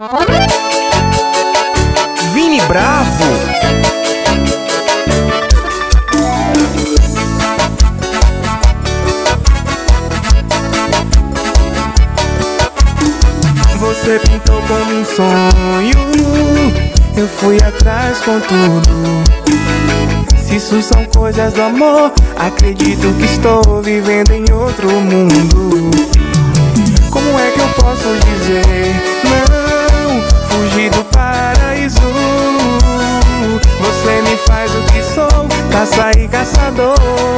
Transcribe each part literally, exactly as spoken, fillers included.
Vini Bravo. Você pintou como um sonho, eu fui atrás com tudo. Se isso são coisas do amor, acredito que estou vivendo em outro mundo. Como é que eu posso dizer não, fugir do paraíso? Você me faz o que sou, caça e caçador.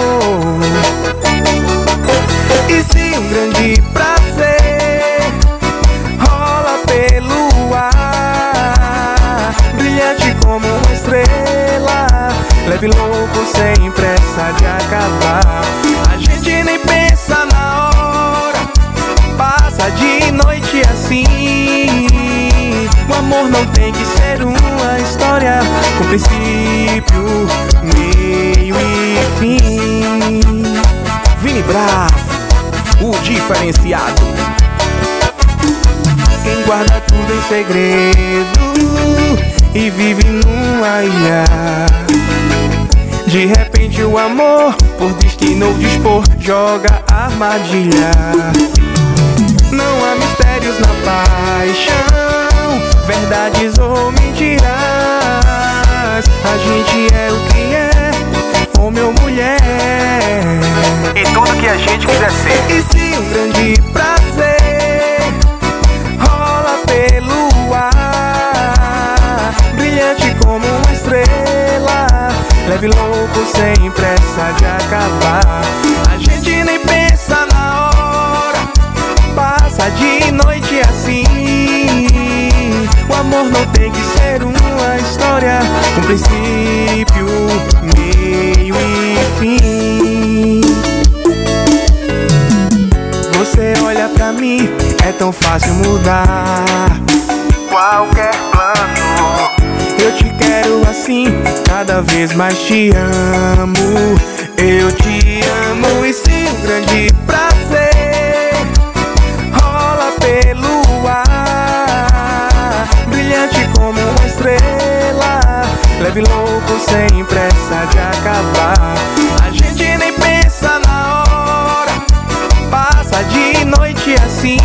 E se um grande prazer rola pelo ar, brilhante como uma estrela, leve louco sem pressa de acabar. A gente nem pensa na hora, passa de noite assim. O amor não tem que ser uma história com princípio, meio e fim. Vini Bravo, o diferenciado. Quem guarda tudo em segredo e vive numa ilha, de repente o amor, por destino ou dispor, joga armadilha. Não há mistérios na paixão, verdades ou mentiras. A gente é o que é, homem ou mulher, E tudo que a gente quiser ser. e se um grande prazer rola pelo ar, brilhante como uma estrela, leve louco sem pressa de acabar. A gente nem pensa na hora, passa de noite assim. O amor não tem que ser uma história com princípio, meio e fim. Você olha pra mim, é tão fácil mudar qualquer plano. Eu te quero assim, cada vez mais te amo. Eu te amo, e se um grande prazer rola pelo ar, brilhante como uma estrela, leve louco sem pressa de acabar. A gente nem pensa na hora, passa de noite assim.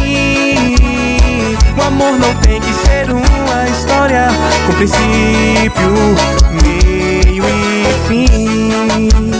O amor não tem que ser uma história com princípio, meio e fim.